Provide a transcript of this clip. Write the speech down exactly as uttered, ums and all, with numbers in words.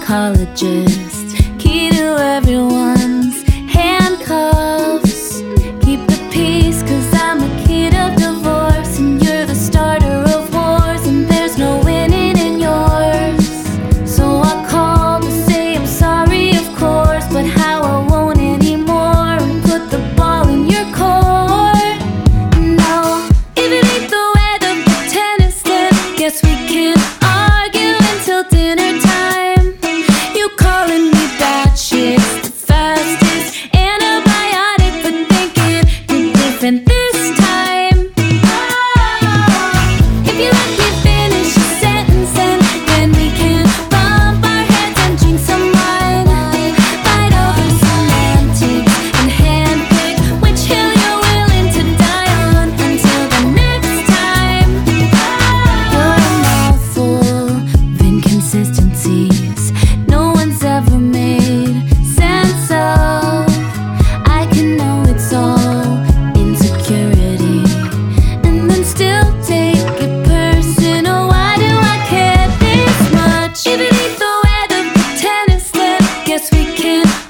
psychologist, key to everyone's handcuffs. Keep the peace, cause I'm a kid of divorce, and you're the starter of wars, and there's no winning in yours. So I call to say I'm sorry, of course, but how I won't anymore, and put the ball in your court. No, if it ain't the weather for tennis, then guess we can argue until dinner time. You calling me batshit, the fastest antibiotic for thinking you're different this time. If you let me finish your sentence, and then we can bump our heads and drink some wine, fight over semantics and handpick which hill you're willing to die on until the next time. You're a mouthful of inconsistencies no one's ever made sense of. I can know it's all insecurity, and then still take it personal. Why do I care this much? If it ain't the weather for tennis, then guess we can